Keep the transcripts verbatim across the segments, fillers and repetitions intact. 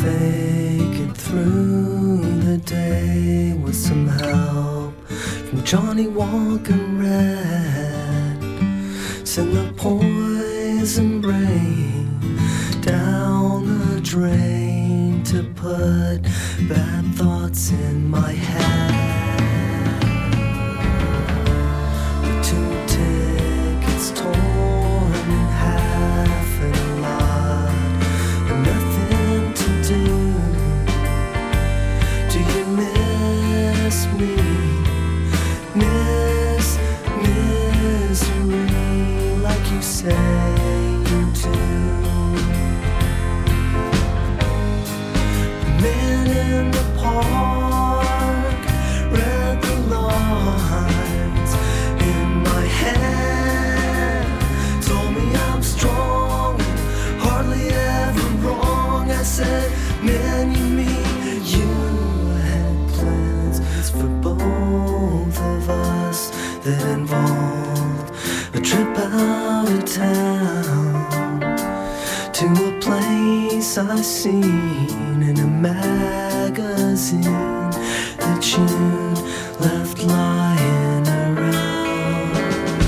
fake it through the day with some help from Johnny Walker Red. Send the poison rain down the drain to put bad thoughts in my head. With two tickets torn in half and a lot and nothing to do. Do you miss me? Miss misery like you say you do. A man in the park read the lines in my hand, told me I'm strong and hardly ever wrong. I said, man, you mean you had plans for both of us that involved a trip out of town to a place I seen in a magazine that you'd left lying around.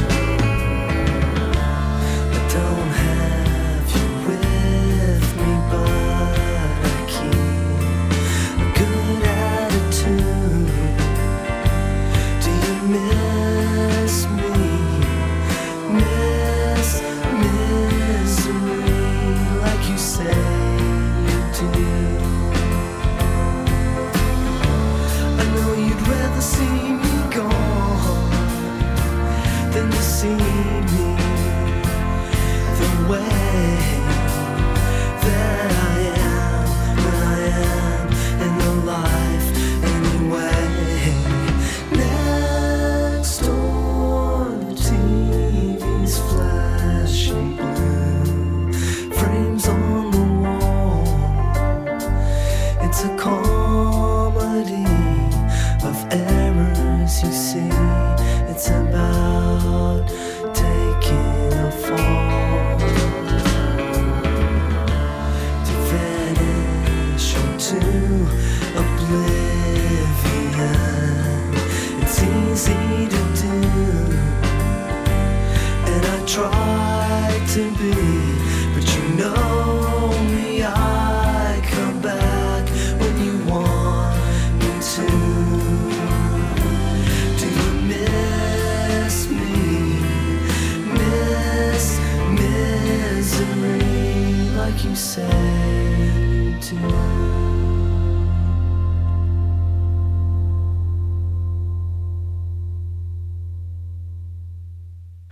I don't have you with me, but I keep a good attitude. Do you miss me? Miss misery like you say you do. I know you'd rather see me gone than to see me the way that I am when I am in the life anyway. Next door, the T V's flashing blue, frames on the wall. It's a comedy of errors, you see. It's about taking a fall, to vanish into oblivion. It's easy to do, and I try to be, but you know me, I come back when you want me to. Do you miss me? Miss misery like you say you do.